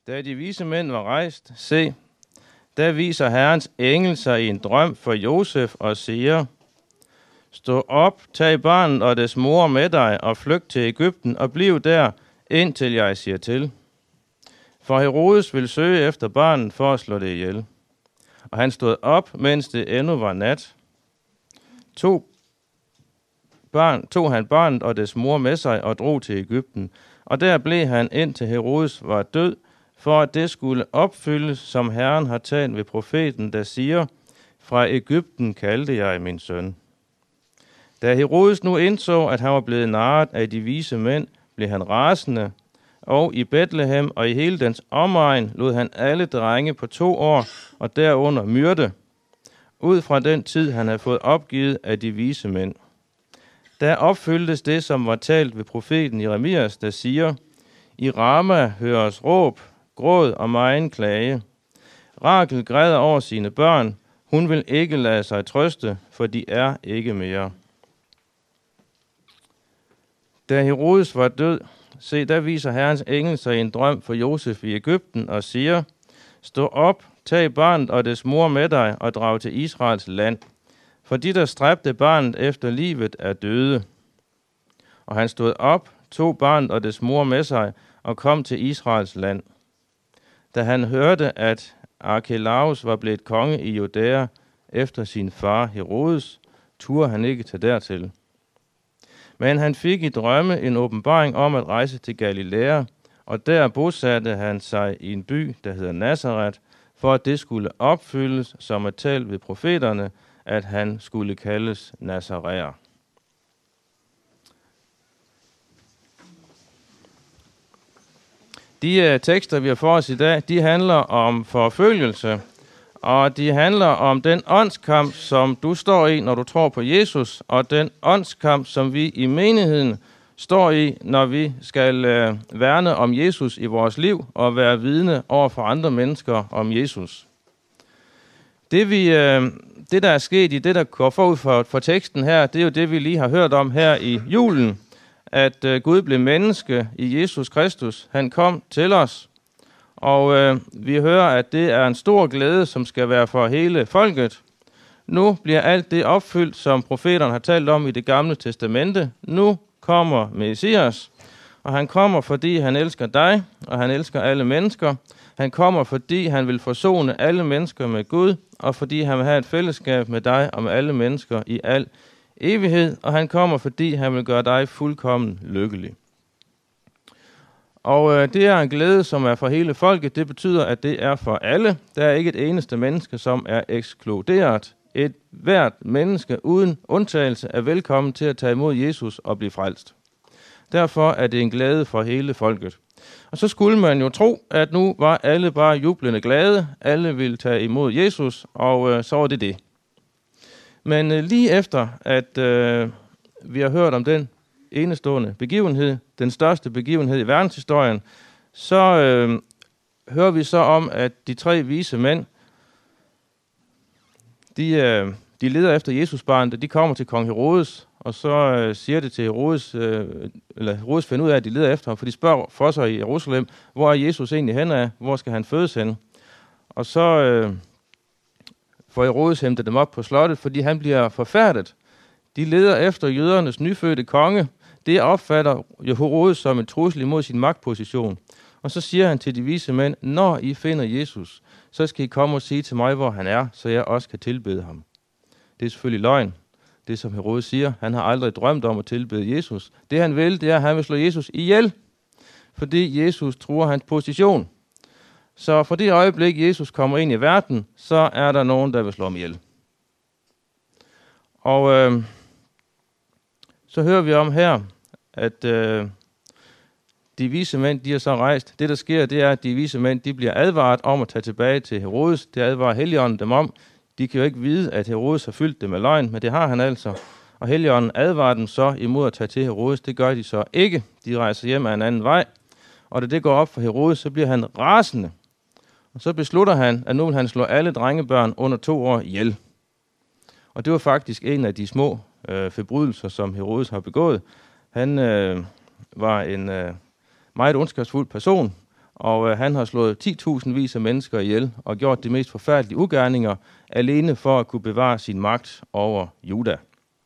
Da de vise mænd var rejst, se, der viser Herrens engel sig i en drøm for Josef og siger, stå op, tag barnet og dets mor med dig og flygt til Egypten og bliv der, indtil jeg siger til. For Herodes vil søge efter barnet for at slå det ihjel. Og han stod op, mens det endnu var nat. Tog han barnet og dets mor med sig og drog til Egypten. Og der blev han, indtil Herodes var død, for at det skulle opfyldes, som Herren har talt ved profeten, der siger, fra Egypten kaldte jeg min søn. Da Herodes nu indså, at han var blevet narret af de vise mænd, blev han rasende, og i Betlehem og i hele dens omegn lod han alle drenge på 2 år og derunder myrde, ud fra den tid, han havde fået opgivet af de vise mænd. Der opfyldtes det, som var talt ved profeten Jeremias, der siger, i Rama høres råb, gråd og megen klage. Rakel græder over sine børn, hun vil ikke lade sig trøste, for de er ikke mere. Da Herodes var død, se, der viser Herrens engel sig i en drøm for Josef i Egypten og siger, stå op, tag barnet og dets mor med dig og drag til Israels land. For de, der stræbte barnet efter livet, er døde. Og han stod op, tog barnet og dets mor med sig og kom til Israels land. Da han hørte, at Arkelaus var blevet konge i Judæa efter sin far Herodes, turde han ikke tage dertil. Men han fik i drømme en åbenbaring om at rejse til Galilea, og der bosatte han sig i en by, der hedder Nazaret, for at det skulle opfyldes, som er talt ved profeterne, at han skulle kaldes Nazaræer. De tekster, vi har for os i dag, de handler om forfølgelse, og de handler om den åndskamp, som du står i, når du tror på Jesus, og den åndskamp, som vi i menigheden står i, når vi skal værne om Jesus i vores liv og være vidne over for andre mennesker om Jesus. Det, der er sket i det, der går forud for teksten her, det er jo det, vi lige har hørt om her i julen, at Gud blev menneske i Jesus Kristus. Han kom til os, og vi hører, at det er en stor glæde, som skal være for hele folket. Nu bliver alt det opfyldt, som profeterne har talt om i det gamle testamente. Nu kommer Messias, og han kommer, fordi han elsker dig, og han elsker alle mennesker. Han kommer, fordi han vil forsone alle mennesker med Gud, og fordi han vil have et fællesskab med dig og med alle mennesker i al evighed, og han kommer, fordi han vil gøre dig fuldkommen lykkelig. Og det er en glæde, som er for hele folket. Det betyder, at det er for alle. Der er ikke et eneste menneske, som er ekskluderet. Et hvert menneske uden undtagelse er velkommen til at tage imod Jesus og blive frelst. Derfor er det en glæde for hele folket. Og så skulle man jo tro, at nu var alle bare jublende glade. Alle ville tage imod Jesus, og så var det det. Men lige efter, at vi har hørt om den enestående begivenhed, den største begivenhed i verdenshistorien, så hører vi så om, at de 3 vise mænd, de leder efter Jesusbarnet, de kommer til kong Herodes, og så siger det til Herodes, eller Herodes finder ud af, at de leder efter ham, for de spørger for sig i Jerusalem, hvor er Jesus egentlig hen af, hvor skal han fødes hen? Og så får Herodes hentet dem op på slottet, fordi han bliver forfærdet. De leder efter jødernes nyfødte konge. Det opfatter Herodes som en trussel imod sin magtposition. Og så siger han til de vise mænd, når I finder Jesus, så skal I komme og sige til mig, hvor han er, så jeg også kan tilbede ham. Det er selvfølgelig løgn. Det som Herodes siger, han har aldrig drømt om at tilbede Jesus. Det han vil, det er, at han vil slå Jesus ihjel, fordi Jesus truer hans position. Så for det øjeblik, Jesus kommer ind i verden, så er der nogen, der vil slå ham ihjel. Og så hører vi om her, at de vise mænd, de er så rejst. Det, der sker, det er, at de vise mænd, de bliver advaret om at tage tilbage til Herodes. Det advarer Helligånden dem om. De kan jo ikke vide, at Herodes har fyldt dem med løgn, men det har han altså. Og Helligånden advarer dem så imod at tage til Herodes. Det gør de så ikke. De rejser hjem af en anden vej. Og da det går op for Herodes, så bliver han rasende. Og så beslutter han, at nu vil han slå alle drengebørn under 2 år ihjel. Og det var faktisk en af de små forbrydelser, som Herodes har begået. Han var en meget ondskabsfuld person, og han har slået 10.000 vis af mennesker ihjel og gjort de mest forfærdelige ugerninger, alene for at kunne bevare sin magt over Juda.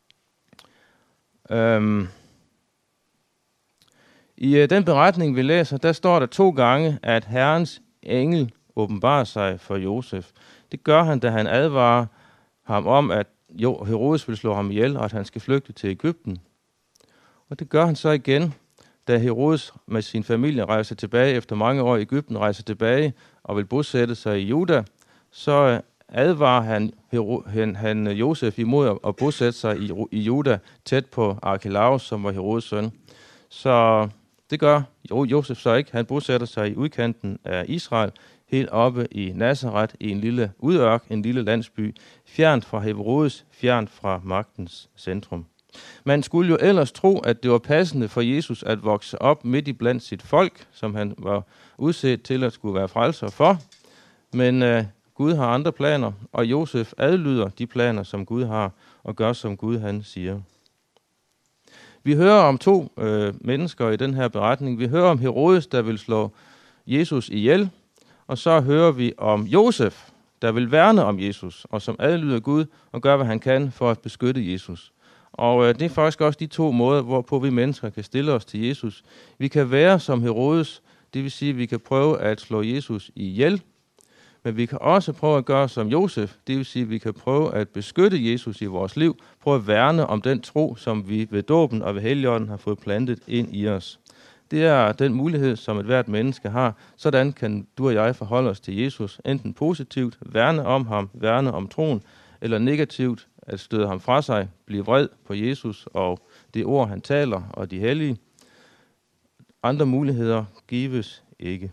I den beretning, vi læser, der står der 2 gange, at Herrens engel åbenbarer sig for Josef. Det gør han, da han advarer ham om, at Herodes vil slå ham ihjel, og at han skal flygte til Egypten. Og det gør han så igen, da Herodes med sin familie rejser tilbage efter mange år i Egypten, rejser tilbage og vil bosætte sig i Juda, så advarer han Josef imod at bosætte sig i Juda, tæt på Arkelaus, som var Herodes søn. Så det gør Josef så ikke. Han bosætter sig i udkanten af Israel, helt oppe i Nazaret, i en lille udørk, en lille landsby, fjernt fra Herodes, fjernt fra magtens centrum. Man skulle jo ellers tro, at det var passende for Jesus at vokse op midt i blandt sit folk, som han var udset til at skulle være frelser for. Men Gud har andre planer, og Josef adlyder de planer, som Gud har, og gør, som Gud han siger. Vi hører om 2 mennesker i den her beretning. Vi hører om Herodes, der vil slå Jesus ihjel, og så hører vi om Josef, der vil værne om Jesus, og som adlyder Gud og gør, hvad han kan for at beskytte Jesus. Og det er faktisk også de 2 måder, hvorpå vi mennesker kan stille os til Jesus. Vi kan være som Herodes, det vil sige, at vi kan prøve at slå Jesus ihjel, men vi kan også prøve at gøre som Josef, det vil sige, at vi kan prøve at beskytte Jesus i vores liv, prøve at værne om den tro, som vi ved dåben og ved Helligånden har fået plantet ind i os. Det er den mulighed, som et hvert menneske har. Sådan kan du og jeg forholde os til Jesus, enten positivt, værne om ham, værne om troen, eller negativt, at støde ham fra sig, blive vred på Jesus og det ord, han taler, og de hellige. Andre muligheder gives ikke.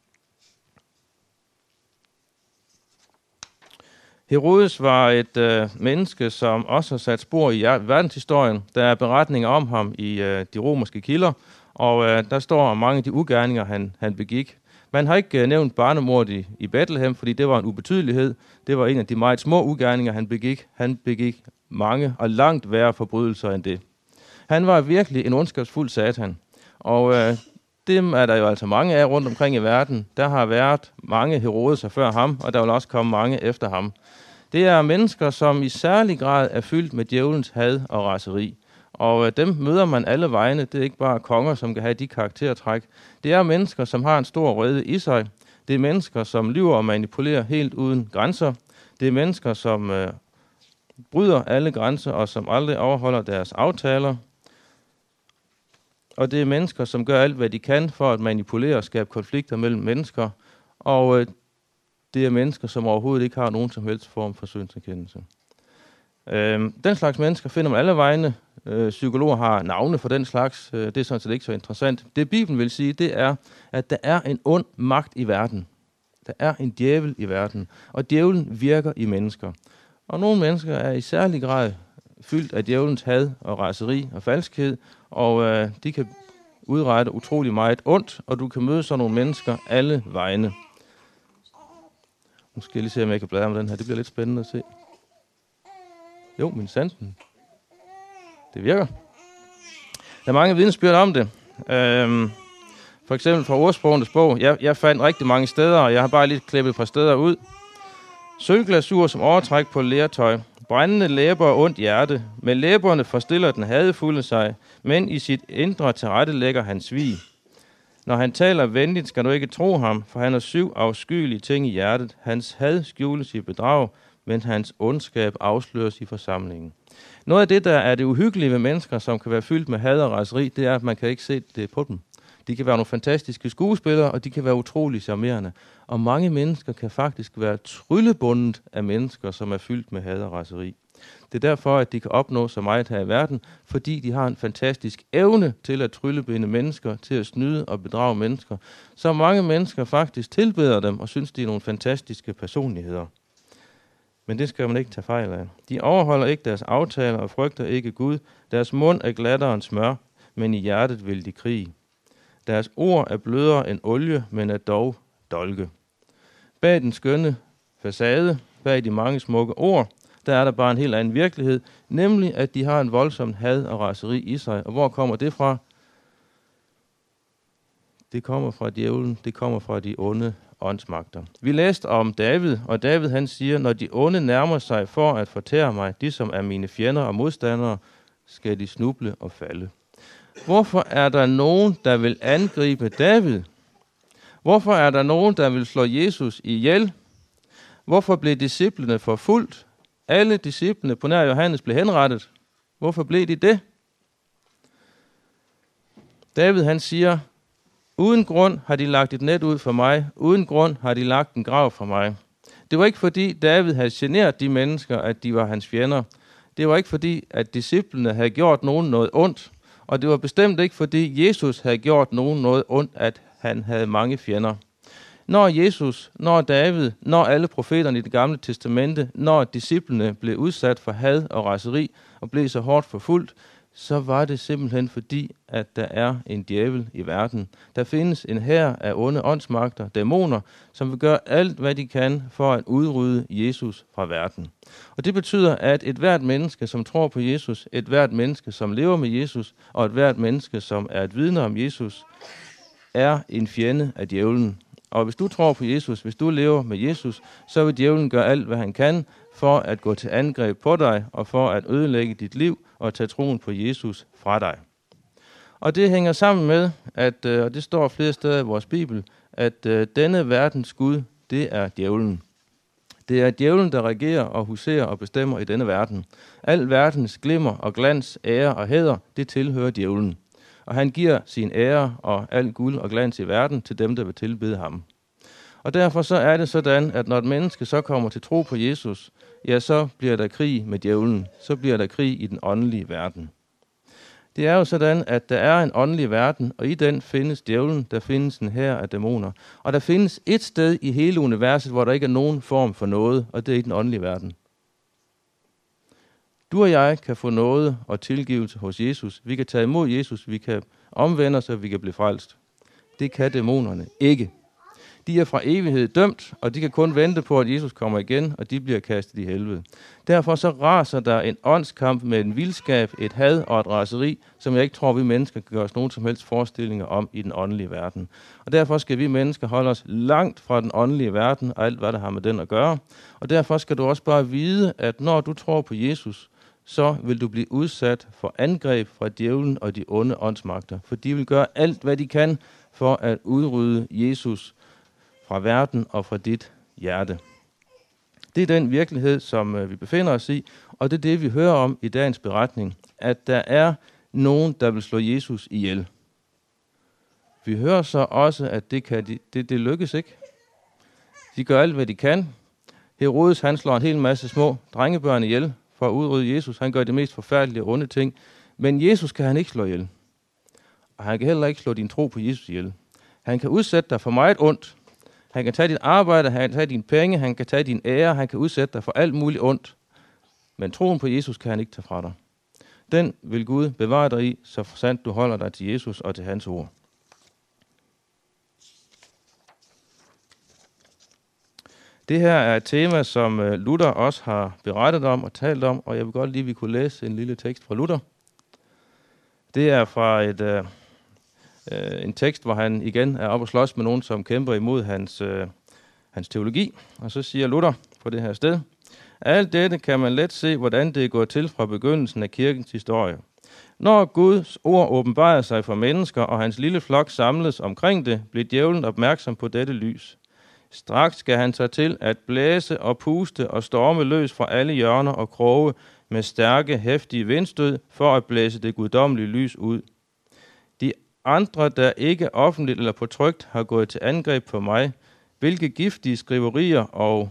Herodes var et menneske, som også har sat spor i verdenshistorien. Der er beretninger om ham i de romerske kilder, og der står om mange af de ugerninger, han begik. Man har ikke nævnt barnemordet i Bethlehem, fordi det var en ubetydelighed. Det var en af de meget små ugerninger, han begik. Han begik mange og langt værre forbrydelser end det. Han var virkelig en ondskabsfuld satan, og dem er der jo altså mange af rundt omkring i verden. Der har været mange Herodeser før ham, og der vil også komme mange efter ham. Det er mennesker, som i særlig grad er fyldt med djævelens had og raseri. Og dem møder man alle vegne. Det er ikke bare konger, som kan have de karaktertræk. Det er mennesker, som har en stor vrede i sig. Det er mennesker, som lyver og manipulerer helt uden grænser. Det er mennesker, som bryder alle grænser og som aldrig overholder deres aftaler. Og det er mennesker, som gør alt, hvad de kan for at manipulere og skabe konflikter mellem mennesker. Og det er mennesker, som overhovedet ikke har nogen som helst form for synserkendelse. Den slags mennesker finder man alle vegne. Psykologer har navne for den slags. Det er sådan set ikke så interessant. Det Bibelen vil sige, det er, at der er en ond magt i verden. Der er en djævel i verden. Og djævlen virker i mennesker. Og nogle mennesker er i særlig grad fyldt af djævelens had og raseri og falskhed. Og de kan udrette utrolig meget ondt, og du kan møde sådan nogle mennesker alle vegne. Nu skal jeg lige se, om jeg kan bladre med den her. Det bliver lidt spændende at se. Jo, min sanden. Det virker. Der er mange vidnesbyrd om det. For eksempel fra Ordsprogenes bog. Jeg fandt rigtig mange steder, og jeg har bare lige klippet et par steder ud. Sølvglasur som overtræk på lertøj. Brændende læber og ondt hjerte. Med læberne forstiller den hadefulde sig, men i sit indre tilrettelægger han svig. Når han taler venligt, skal du ikke tro ham, for han har 7 afskyelige ting i hjertet. Hans had skjules i bedrag, men hans ondskab afsløres i forsamlingen. Noget af det, der er det uhyggelige ved mennesker, som kan være fyldt med had og raseri, det er, at man kan ikke se det på dem. De kan være nogle fantastiske skuespillere, og de kan være utrolig charmerende. Og mange mennesker kan faktisk være tryllebundet af mennesker, som er fyldt med had og raseri. Det er derfor, at de kan opnå så meget her i verden, fordi de har en fantastisk evne til at tryllebinde mennesker, til at snyde og bedrage mennesker. Så mange mennesker faktisk tilbeder dem og synes, de er nogle fantastiske personligheder. Men det skal man ikke tage fejl af. De overholder ikke deres aftaler og frygter ikke Gud. Deres mund er glattere end smør, men i hjertet vil de krige. Deres ord er blødere end olie, men er dog dolke. Bag den skønne facade, bag de mange smukke ord, der er der bare en helt anden virkelighed, nemlig at de har en voldsom had og raseri i sig. Og hvor kommer det fra? det kommer fra djævlen, det kommer fra de onde åndsmagter. Vi læste om David, og David han siger, når de onde nærmer sig for at fortære mig, de som er mine fjender og modstandere, skal de snuble og falde. Hvorfor er der nogen, der vil angribe David? Hvorfor er der nogen, der vil slå Jesus ihjel? Hvorfor blev disciplene forfulgt? Alle disciplene på nær Johannes blev henrettet. Hvorfor blev de det? David han siger, uden grund har de lagt et net ud for mig. Uden grund har de lagt en grav for mig. Det var ikke fordi David havde generet de mennesker, at de var hans fjender. Det var ikke fordi, at disciplene havde gjort nogen noget ondt. Og det var bestemt ikke fordi Jesus havde gjort nogen noget ondt, at han havde mange fjender. Når Jesus, når David, når alle profeterne i det gamle testamente, når disciplene blev udsat for had og raseri og blev så hårdt forfulgt, så var det simpelthen fordi, at der er en djævel i verden. Der findes en hær af onde åndsmagter, dæmoner, som vil gøre alt, hvad de kan for at udrydde Jesus fra verden. Og det betyder, at et hvert menneske, som tror på Jesus, et hvert menneske, som lever med Jesus, og et hvert menneske, som er et vidne om Jesus, er en fjende af djævlen. Og hvis du tror på Jesus, hvis du lever med Jesus, så vil djævlen gøre alt, hvad han kan, for at gå til angreb på dig, og for at ødelægge dit liv, og tage troen på Jesus fra dig. Og det hænger sammen med, at, og det står flere steder i vores Bibel, at denne verdens Gud, det er djævlen. Det er djævlen, der regerer og huserer og bestemmer i denne verden. Al verdens glimmer og glans, ære og hæder, det tilhører djævlen. Og han giver sin ære og al guld og glans i verden til dem, der vil tilbede ham. Og derfor så er det sådan, at når et menneske så kommer til tro på Jesus, ja, så bliver der krig med djævlen. Så bliver der krig i den åndelige verden. Det er jo sådan, at der er en åndelig verden, og i den findes djævlen, der findes en hær af dæmoner. Og der findes et sted i hele universet, hvor der ikke er nogen form for noget, og det er i den åndelige verden. Du og jeg kan få noget og tilgivelse hos Jesus. Vi kan tage imod Jesus, vi kan omvende os, og vi kan blive frelst. Det kan dæmonerne ikke. De er fra evighed dømt, og de kan kun vente på, at Jesus kommer igen, og de bliver kastet i helvede. Derfor så raser der en åndskamp med en vildskab, et had og et raseri, som jeg ikke tror, vi mennesker kan gøre os nogen som helst forestillinger om i den åndelige verden. Og derfor skal vi mennesker holde os langt fra den åndelige verden, og alt hvad der har med den at gøre. Og derfor skal du også bare vide, at når du tror på Jesus, så vil du blive udsat for angreb fra djævlen og de onde åndsmagter. For de vil gøre alt, hvad de kan for at udrydde Jesus fra verden og fra dit hjerte. Det er den virkelighed, som vi befinder os i, og det er det, vi hører om i dagens beretning, at der er nogen, der vil slå Jesus ihjel. Vi hører så også, at det lykkes ikke. De gør alt, hvad de kan. Herodes, han slår en hel masse små drengebørn ihjel for at udrydde Jesus. Han gør de mest forfærdelige og onde ting. Men Jesus kan han ikke slå ihjel. Og han kan heller ikke slå din tro på Jesus ihjel. Han kan udsætte dig for meget ondt. Han kan tage dit arbejde, han kan tage dine penge, han kan tage din ære, han kan udsætte dig for alt muligt ondt. Men troen på Jesus kan han ikke tage fra dig. Den vil Gud bevare dig i, så sandt du holder dig til Jesus og til hans ord. Det her er et tema, som Luther også har berettet om og talt om, og jeg vil godt lige, at vi kunne læse en lille tekst fra Luther. Det er fra en tekst, hvor han igen er oppe og slås med nogen, som kæmper imod hans teologi. Og så siger Luther på det her sted: alt dette kan man let se, hvordan det er gået til fra begyndelsen af kirkens historie. Når Guds ord åbenbarede sig for mennesker, og hans lille flok samledes omkring det, blev djævlen opmærksom på dette lys. Straks skal han tage til at blæse og puste og storme løs fra alle hjørner og kroge med stærke, heftige vindstød for at blæse det guddommelige lys ud. De andre, der ikke offentligt eller på trykt har gået til angreb på mig, hvilke giftige skriverier og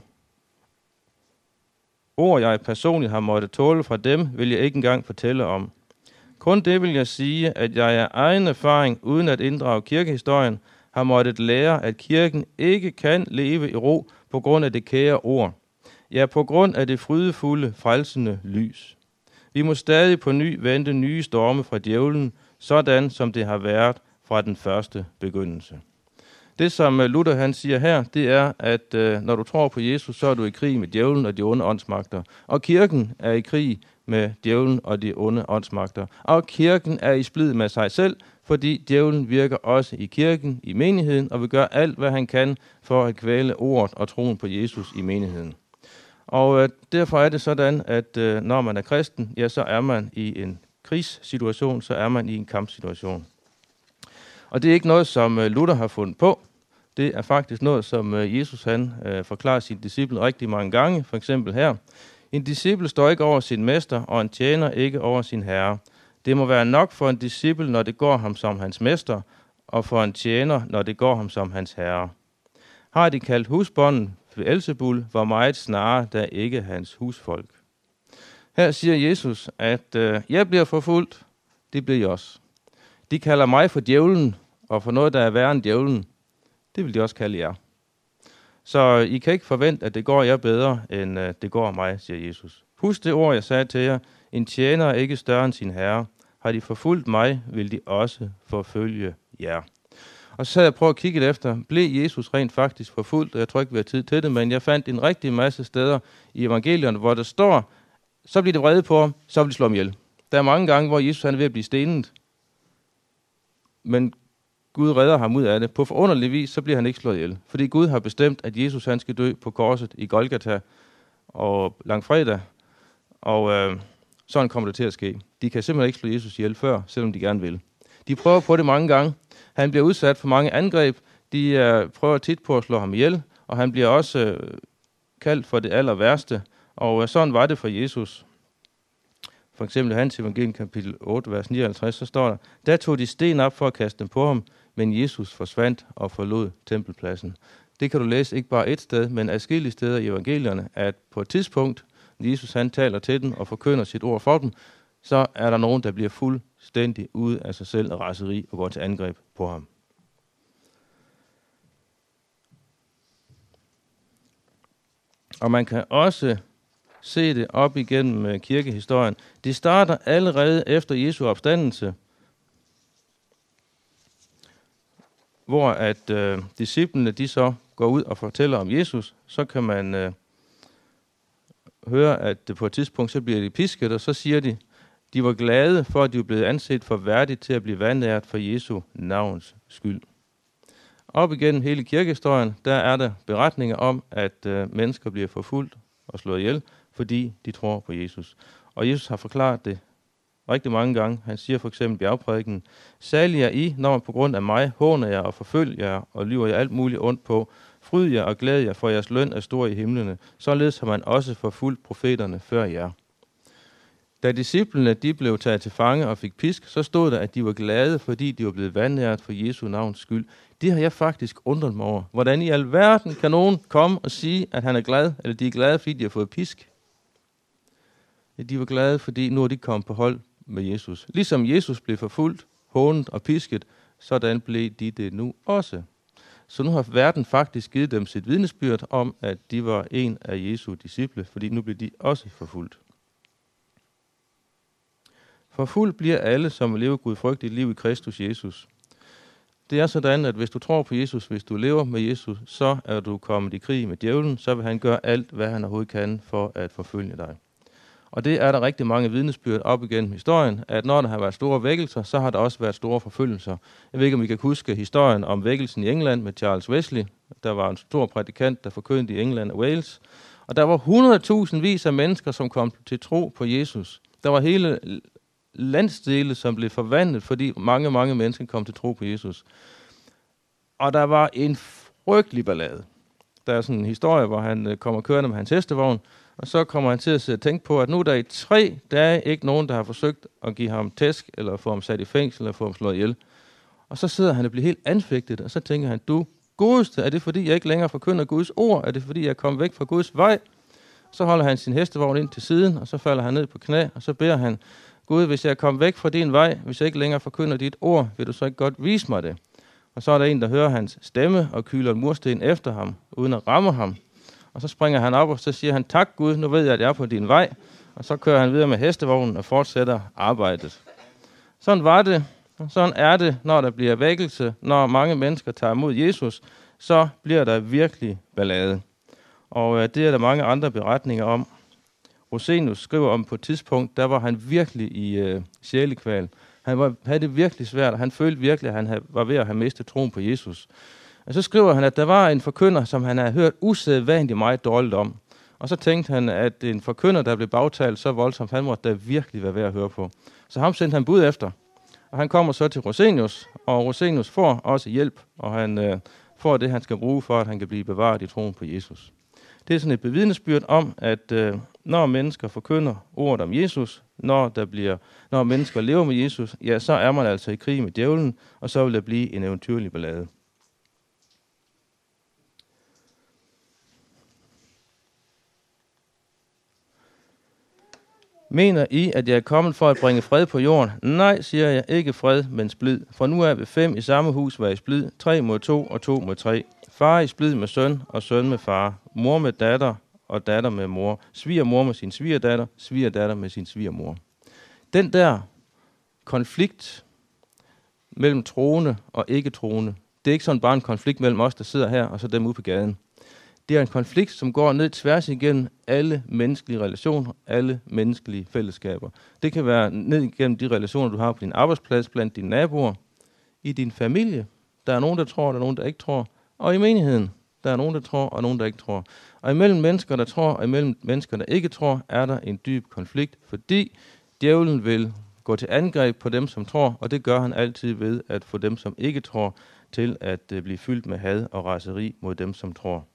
ord, jeg personligt har måttet tåle fra dem, vil jeg ikke engang fortælle om. Kun det vil jeg sige, at jeg af egen erfaring, uden at inddrage kirkehistorien, har måttet lære, at kirken ikke kan leve i ro på grund af det kære ord. Ja, på grund af det frydefulde, frelsende lys. Vi må stadig på ny vente nye storme fra djævlen, sådan som det har været fra den første begyndelse. Det, som Luther han siger her, det er, at når du tror på Jesus, så er du i krig med djævlen og de onde åndsmagter. Og kirken er i krig med djævlen og de onde åndsmagter. Og kirken er i splid med sig selv, fordi djævlen virker også i kirken, i menigheden, og vil gøre alt, hvad han kan for at kvæle ordet og troen på Jesus i menigheden. Og derfor er det sådan, at når man er kristen, ja, så er man i en krigssituation, så er man i en kampsituation. Og det er ikke noget, som Luther har fundet på. Det er faktisk noget, som Jesus han forklarer sine disciple rigtig mange gange. For eksempel her. En disciple står ikke over sin mester, og en tjener ikke over sin herre. Det må være nok for en disciple, når det går ham som hans mester, og for en tjener, når det går ham som hans herre. Har de kaldt husbonden Beelzebul, hvor meget snarere, der ikke hans husfolk. Her siger Jesus, at jeg bliver forfulgt, det bliver I også. De kalder mig for djævlen, og for noget, der er værre end djævlen, det vil de også kalde jer. Så I kan ikke forvente, at det går jer bedre, end det går mig, siger Jesus. Husk det ord, jeg sagde til jer. En tjener er ikke større end sin herre. Har de forfulgt mig, vil de også forfølge jer. Og så havde jeg prøvet at kigge efter, blev Jesus rent faktisk forfulgt? Jeg tror ikke, vi har tid til det, men jeg fandt en rigtig masse steder i evangelierne, hvor der står, så bliver de vrede på ham, så vil de slå ham ihjel. Der er mange gange, hvor Jesus han er ved at blive stenet, men Gud redder ham ud af det. På forunderlig vis, så bliver han ikke slået ihjel. Fordi Gud har bestemt, at Jesus han skal dø på korset i Golgata og langfredag. Og sådan kommer det til at ske. De kan simpelthen ikke slå Jesus ihjel før, selvom de gerne vil. De prøver på det mange gange. Han bliver udsat for mange angreb. De prøver tit på at slå ham ihjel. Og han bliver også kaldt for det aller værste. Og sådan var det for Jesus. For eksempel i Hans Evangelium kapitel 8, vers 59, så står der tog de sten op for at kaste dem på ham, men Jesus forsvandt og forlod tempelpladsen. Det kan du læse ikke bare et sted, men adskillige steder i evangelierne, at på et tidspunkt, når Jesus han taler til dem og forkynder sit ord for dem, så er der nogen, der bliver fuldstændig ude af sig selv af raseri og går til angreb på ham. Og man kan også se det op igennem kirkehistorien. Det starter allerede efter Jesu opstandelse, hvor at disciplene de så går ud og fortæller om Jesus. Så kan man høre, at på et tidspunkt så bliver de pisket, og så siger de var glade for, at de var blevet anset for værdigt til at blive vandæret for Jesu navns skyld. Op igennem hele kirkehistorien, der er der beretninger om, at mennesker bliver forfulgt og slået ihjel, fordi de tror på Jesus. Og Jesus har forklaret det rigtig mange gange. Han siger for eksempel i bjergprædiken, salig er I, når man på grund af mig håner jer og forfølger jer og lyver jer alt muligt ondt på. Fryd jer og glæd jer, for jeres løn er stor i himlene. Således har man også forfulgt profeterne før jer. Da disciplene de blev taget til fange og fik pisk, så stod der, at de var glade, fordi de var blevet vandæret for Jesu navns skyld. Det har jeg faktisk undret mig over. Hvordan i alverden kan nogen komme og sige, at han er glad, eller de er glade, fordi de har fået pisk? De var glade, fordi nu er de kommet på hold med Jesus. Ligesom Jesus blev forfulgt, hånet og pisket, sådan blev de det nu også. Så nu har verden faktisk givet dem sit vidnesbyrd om, at de var en af Jesu disciple, fordi nu blev de også forfulgt. Forfulgt bliver alle, som lever gudfrygtigt liv i Kristus Jesus. Det er sådan, at hvis du tror på Jesus, hvis du lever med Jesus, så er du kommet i krig med djævlen, så vil han gøre alt, hvad han overhovedet kan for at forfølge dig. Og det er der rigtig mange vidnesbyrd op igennem historien, at når der har været store vækkelser, så har der også været store forfølgelser. Jeg ved ikke, om I kan huske historien om vækkelsen i England med Charles Wesley. Der var en stor prædikant, der forkyndte i England og Wales. Og der var 100.000 af mennesker, som kom til tro på Jesus. Der var hele landsdele, som blev forvandlet, fordi mange mennesker kom til tro på Jesus. Og der var en frygtelig ballade. Der er sådan en historie, hvor han kommer kørende med hans hestevogn, og så kommer han til at sidde og tænke på, at nu er der i 3 dage ikke nogen, der har forsøgt at give ham tæsk, eller få ham sat i fængsel, eller få ham slået ihjel. Og så sidder han og bliver helt anfægtet, og så tænker han, du godeste, er det fordi, jeg ikke længere forkynder Guds ord? Er det fordi, jeg er kommet væk fra Guds vej? Så holder han sin hestevogn ind til siden, og så falder han ned på knæ, og så beder han, Gud, hvis jeg er kommet væk fra din vej, hvis jeg ikke længere forkynder dit ord, vil du så ikke godt vise mig det? Og så er der en, der hører hans stemme og kyler en mursten efter ham, uden at ramme ham. Og så springer han op, og så siger han, tak Gud, nu ved jeg, at jeg er på din vej. Og så kører han videre med hestevognen og fortsætter arbejdet. Sådan var det, og sådan er det, når der bliver vækkelse, når mange mennesker tager imod Jesus, så bliver der virkelig ballade. Og det er der mange andre beretninger om. Rosenius skriver om på et tidspunkt, der var han virkelig i sjælekval. havde det virkelig svært, og han følte virkelig, at han var ved at have mistet troen på Jesus. Og så skriver han, at der var en forkynder, som han havde hørt usædvanligt meget dårligt om. Og så tænkte han, at en forkynder, der blev bagtalt så voldsomt, han måtte da virkelig være ved at høre på. Så ham sendte han bud efter. Og han kommer så til Rosenius, og Rosenius får også hjælp, og han får det, han skal bruge for, at han kan blive bevaret i troen på Jesus. Det er sådan et bevidnesbyrd om, at når mennesker forkynder ordet om Jesus, når mennesker lever med Jesus, ja, så er man altså i krig med djævlen, og så vil der blive en eventyrlig ballade. Mener I, at jeg er kommet for at bringe fred på jorden? Nej, siger jeg, ikke fred, men splid. For nu er vi 5 i samme hus, var i splid, 3 mod 2 og 2 mod 3. Far i splid med søn, og søn med far. Mor med datter, og datter med mor. Svigermor med sin svigerdatter, svigerdatter med sin svigermor. Den der konflikt mellem troende og ikke-troende, det er ikke sådan bare en konflikt mellem os, der sidder her, og så dem ude på gaden. Det er en konflikt, som går ned tværs igennem alle menneskelige relationer, alle menneskelige fællesskaber. Det kan være ned igennem de relationer, du har på din arbejdsplads, blandt dine naboer, i din familie. Der er nogen, der tror, der er nogen, der ikke tror. Og i menigheden, der er nogen, der tror, og nogen, der ikke tror. Og imellem mennesker, der tror, og imellem mennesker, der ikke tror, er der en dyb konflikt, fordi djævlen vil gå til angreb på dem, som tror, og det gør han altid ved at få dem, som ikke tror, til at blive fyldt med had og raseri mod dem, som tror.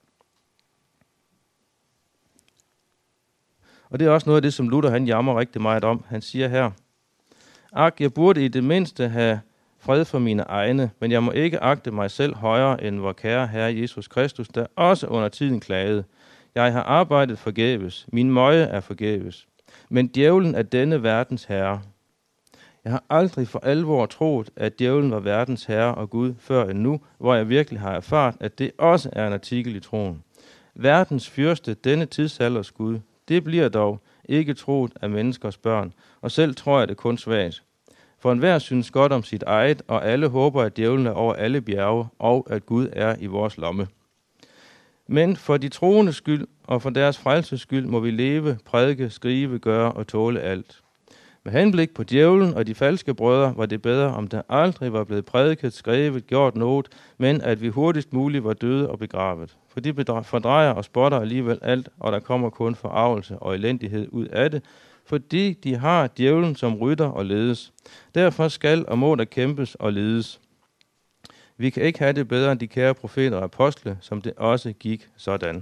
Og det er også noget af det, som Luther han jammer rigtig meget om. Han siger her, ak, jeg burde i det mindste have fred for mine egne, men jeg må ikke agte mig selv højere end vor kære Herre Jesus Kristus, der også under tiden klagede. Jeg har arbejdet forgæves, min møje er forgæves, men djævlen er denne verdens herre. Jeg har aldrig for alvor troet, at djævlen var verdens herre og Gud før end nu, hvor jeg virkelig har erfaret, at det også er en artikel i troen. Verdens fyrste, denne tidsalders Gud, det bliver dog ikke troet af menneskers børn, og selv tror jeg det kun svagt. For enhver synes godt om sit eget, og alle håber, at djævlen er over alle bjerge, og at Gud er i vores lomme. Men for de troendes skyld og for deres frelses skyld må vi leve, prædike, skrive, gøre og tåle alt. Med henblik på djævlen og de falske brødre var det bedre, om der aldrig var blevet prædiket, skrevet, gjort noget, men at vi hurtigst muligt var døde og begravet. For de fordrejer og spotter alligevel alt, og der kommer kun forarvelse og elendighed ud af det, fordi de har djævlen som rytter og ledes. Derfor skal og må der kæmpes og ledes. Vi kan ikke have det bedre end de kære profeter og apostle, som det også gik sådan.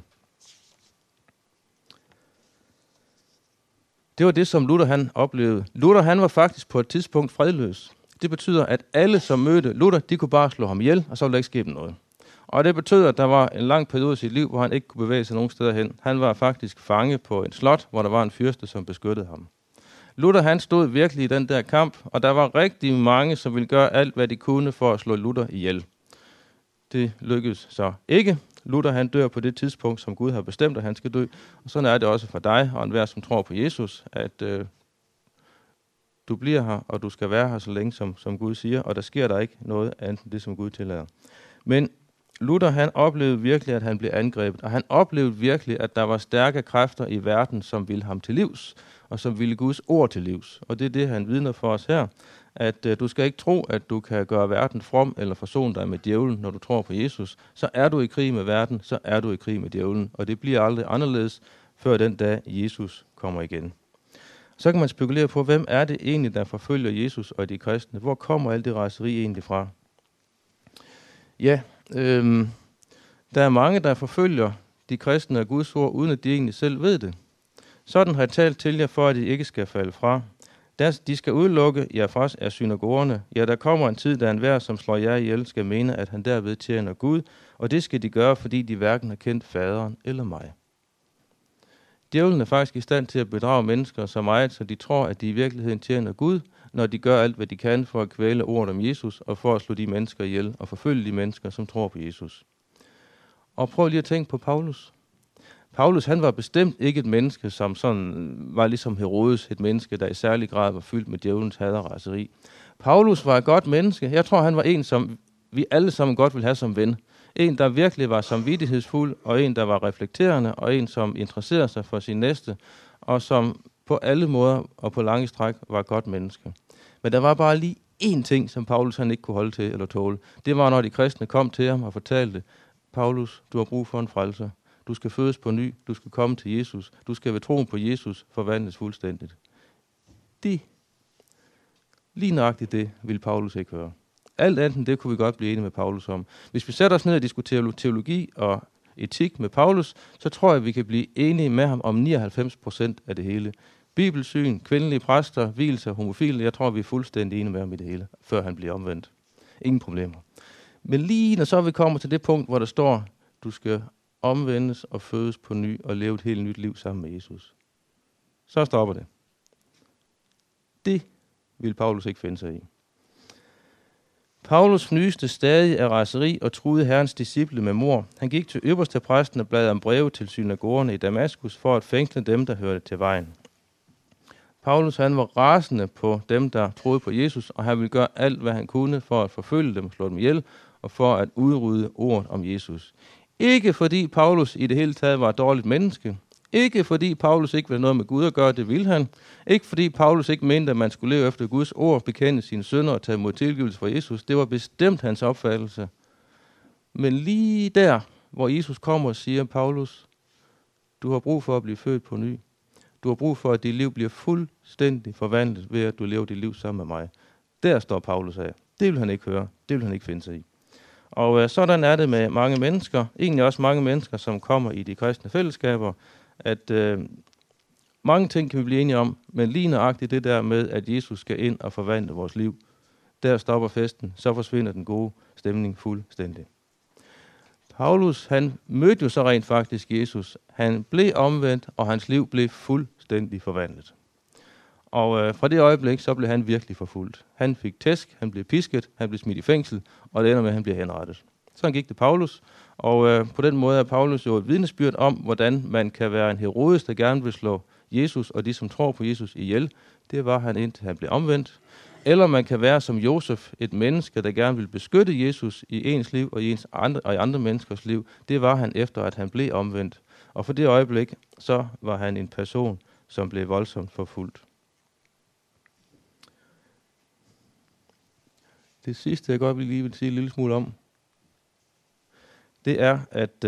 Det var det, som Luther han oplevede. Luther han var faktisk på et tidspunkt fredløs. Det betyder, at alle, som mødte Luther, de kunne bare slå ham ihjel, og så ville der ikke ske dem noget. Og det betød, at der var en lang periode i sit liv, hvor han ikke kunne bevæge sig nogen steder hen. Han var faktisk fange på et slot, hvor der var en fyrste, som beskyttede ham. Luther han stod virkelig i den der kamp, og der var rigtig mange, som ville gøre alt, hvad de kunne for at slå Luther ihjel. Det lykkedes så ikke. Luther han dør på det tidspunkt, som Gud har bestemt, at han skal dø. Og sådan er det også for dig og enhver, som tror på Jesus, at du bliver her, og du skal være her så længe, som Gud siger, og der sker der ikke noget andet end det, som Gud tillader. Men Luther han oplevede virkelig, at han blev angrebet, og han oplevede virkelig, at der var stærke kræfter i verden, som ville ham til livs, og som ville Guds ord til livs. Og det er det, han vidner for os her, at du skal ikke tro, at du kan gøre verden from eller forsone dig med djævlen, når du tror på Jesus. Så er du i krig med verden, så er du i krig med djævlen, og det bliver aldrig anderledes, før den dag Jesus kommer igen. Så kan man spekulere på, hvem er det egentlig, der forfølger Jesus og de kristne? Hvor kommer alt det raseri egentlig fra? Ja, der er mange, der forfølger de kristne af Guds ord, uden at de egentlig selv ved det. Sådan har jeg talt til jer, for at I ikke skal falde fra. De skal udelukke jer fra af synagogerne. Ja, der kommer en tid, da enhver, som slår jer ihjel, skal mene, at han derved tjener Gud, og det skal de gøre, fordi de hverken har kendt faderen eller mig. Djævlen er faktisk i stand til at bedrage mennesker så meget, så de tror, at de i virkeligheden tjener Gud, når de gør alt, hvad de kan for at kvæle ordet om Jesus, og for at slå de mennesker ihjel, og forfølge de mennesker, som tror på Jesus. Og prøv lige at tænke på Paulus. Paulus, han var bestemt ikke et menneske, som sådan var ligesom Herodes, et menneske, der i særlig grad var fyldt med djævelens had og raseri. Paulus var et godt menneske. Jeg tror, han var en, som vi alle sammen godt ville have som ven. En, der virkelig var samvittighedsfuld, og en, der var reflekterende, og en, som interesserede sig for sin næste, og som på alle måder og på lange stræk var et godt menneske. Men der var bare lige én ting, som Paulus han ikke kunne holde til eller tåle. Det var, når de kristne kom til ham og fortalte, Paulus, du har brug for en frelser. Du skal fødes på ny. Du skal komme til Jesus. Du skal ved troen på Jesus forvandles fuldstændigt. Lige nøjagtigt det ville Paulus ikke høre. Alt andet det kunne vi godt blive enige med Paulus om. Hvis vi sætter os ned og diskuterer teologi og etik med Paulus, så tror jeg, vi kan blive enige med ham om 99% af det hele. Bibelsyn, kvindelige præster, vielser, homofile, jeg tror, vi er fuldstændig enige med ham i det hele, før han bliver omvendt. Ingen problemer. Men lige når så vi kommer til det punkt, hvor der står, du skal omvendes og fødes på ny og leve et helt nyt liv sammen med Jesus, så stopper det. Det vil Paulus ikke finde sig i. Paulus fnyste stadig af raseri og truede Herrens disciple med mord. Han gik til øverstepræsten og bladrede om breve til synagogerne i Damaskus for at fængsle dem, der hørte til vejen. Paulus han var rasende på dem, der troede på Jesus, og han ville gøre alt, hvad han kunne for at forfølge dem og slå dem ihjel, og for at udrydde ordet om Jesus. Ikke fordi Paulus i det hele taget var et dårligt menneske. Ikke fordi Paulus ikke ville noget med Gud at gøre, det ville han. Ikke fordi Paulus ikke mente, at man skulle leve efter Guds ord, bekende sine synder og tage imod tilgivelse fra Jesus. Det var bestemt hans opfattelse. Men lige der, hvor Jesus kommer og siger, Paulus, du har brug for at blive født på ny. Du har brug for, at dit liv bliver fuldstændig forvandlet ved, at du lever dit liv sammen med mig. Der står Paulus af. Det vil han ikke høre. Det vil han ikke finde sig i. Og sådan er det med mange mennesker. Egentlig også mange mennesker, som kommer i de kristne fællesskaber, at mange ting kan vi blive enige om, men lige nøjagtigt det der med, at Jesus skal ind og forvandle vores liv, der stopper festen, så forsvinder den gode stemning fuldstændig. Paulus, han mødte jo så rent faktisk Jesus. Han blev omvendt, og hans liv blev fuldstændig forvandlet. Og fra det øjeblik, så blev han virkelig forfulgt. Han fik tæsk, han blev pisket, han blev smidt i fængsel, og det ender med, at han bliver henrettet. Sådan gik det Paulus, og på den måde er Paulus jo et vidnesbyrd om, hvordan man kan være en Herodes, der gerne vil slå Jesus og de, som tror på Jesus, ihjel. Det var han, indtil han blev omvendt. Eller man kan være som Josef, et menneske, der gerne vil beskytte Jesus i ens liv og i andre menneskers liv. Det var han efter, at han blev omvendt. Og for det øjeblik, så var han en person, som blev voldsomt forfulgt. Det sidste, jeg godt lige vil sige en lille smule om, det er, at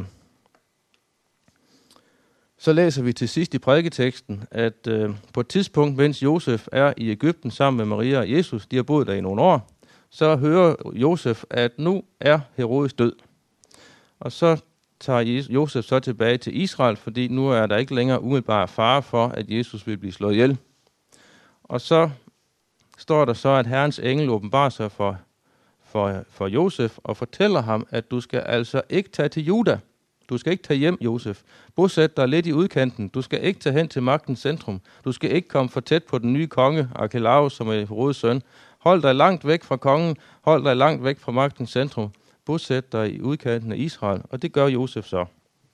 så læser vi til sidst i prædiketeksten, at på et tidspunkt, mens Josef er i Egypten sammen med Maria og Jesus, de har boet der i nogle år, så hører Josef, at nu er Herodes død. Og så tager Josef så tilbage til Israel, fordi nu er der ikke længere umiddelbar fare for, at Jesus vil blive slået ihjel. Og så står der så, at Herrens engel åbenbarer sig for Josef og fortæller ham, at du skal altså ikke tage til Juda. Du skal ikke tage hjem, Josef. Bosæt dig lidt i udkanten. Du skal ikke tage hen til magtens centrum. Du skal ikke komme for tæt på den nye konge, Arkelaus, som er Herodes søn. Hold dig langt væk fra kongen. Hold dig langt væk fra magtens centrum. Bosæt dig i udkanten af Israel. Og det gør Josef så.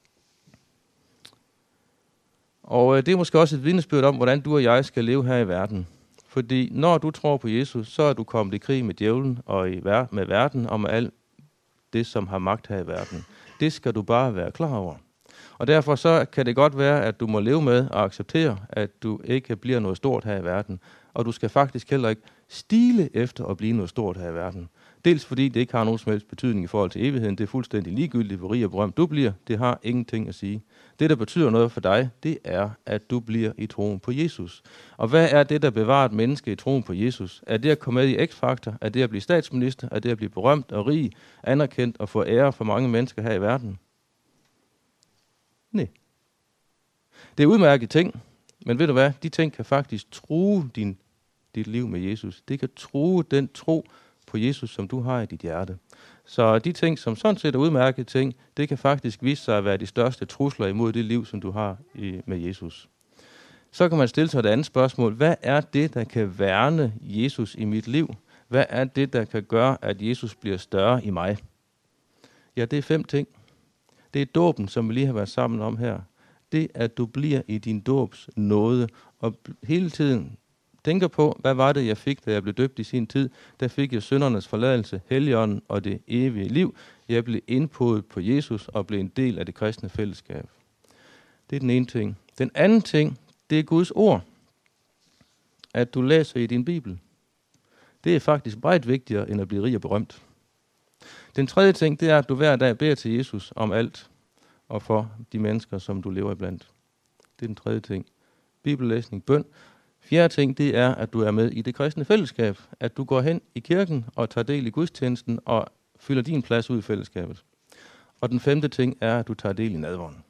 Og det er måske også et vidnesbyrd om, hvordan du og jeg skal leve her i verden. Fordi når du tror på Jesus, så er du kommet i krig med djævlen og med verden og med alt det, som har magt her i verden. Det skal du bare være klar over. Og derfor så kan det godt være, at du må leve med og acceptere, at du ikke bliver noget stort her i verden. Og du skal faktisk heller ikke stile efter at blive noget stort her i verden. Dels fordi det ikke har nogen som helst betydning i forhold til evigheden. Det er fuldstændig ligegyldigt, hvor rig og berømt du bliver. Det har ingenting at sige. Det, der betyder noget for dig, det er, at du bliver i troen på Jesus. Og hvad er det, der bevarer et menneske i troen på Jesus? Er det at komme med i X-Factor? Er det at blive statsminister? Er det at blive berømt og rig, anerkendt og få ære for mange mennesker her i verden? Nej. Det er udmærket ting, men ved du hvad? De ting kan faktisk true dit liv med Jesus. Det kan true den tro på Jesus, som du har i dit hjerte. Så de ting, som sådan set er udmærket ting, det kan faktisk vise sig at være de største trusler imod det liv, som du har med Jesus. Så kan man stille sig et andet spørgsmål. Hvad er det, der kan værne Jesus i mit liv? Hvad er det, der kan gøre, at Jesus bliver større i mig? Ja, det er 5 ting. Det er dåben, som vi lige har været sammen om her. Det er, at du bliver i din dåbs nåde, og hele tiden tænker på, hvad var det, jeg fik, da jeg blev døbt i sin tid? Der fik jeg syndernes forladelse, Helligånden og det evige liv. Jeg blev indpodet på Jesus og blev en del af det kristne fællesskab. Det er den ene ting. Den anden ting, det er Guds ord. At du læser i din Bibel. Det er faktisk meget vigtigere, end at blive rig og berømt. Den tredje ting, det er, at du hver dag beder til Jesus om alt, og for de mennesker, som du lever iblandt. Det er den tredje ting. Bibellæsning, bøn. Fjerde ting, det er, at du er med i det kristne fællesskab. At du går hen i kirken og tager del i gudstjenesten og fylder din plads ud i fællesskabet. Og den femte ting er, at du tager del i nadveren.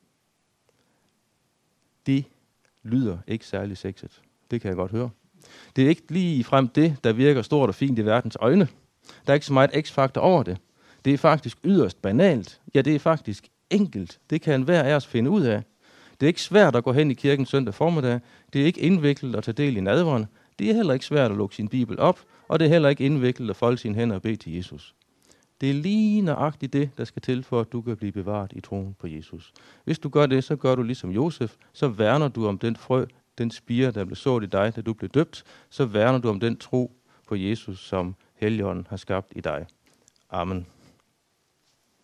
Det lyder ikke særlig sexet. Det kan jeg godt høre. Det er ikke lige frem det, der virker stort og fint i verdens øjne. Der er ikke så meget x-faktor over det. Det er faktisk yderst banalt. Ja, det er faktisk enkelt. Det kan enhver af os finde ud af. Det er ikke svært at gå hen i kirken søndag formiddag. Det er ikke indviklet at tage del i nadveren. Det er heller ikke svært at lukke sin bibel op. Og det er heller ikke indviklet at folde sine hænder og bede til Jesus. Det er lige nøjagtigt det, der skal til for, at du kan blive bevaret i troen på Jesus. Hvis du gør det, så gør du ligesom Josef. Så værner du om den frø, den spire, der blev sået i dig, da du blev døbt. Så værner du om den tro på Jesus, som Helligånden har skabt i dig. Amen.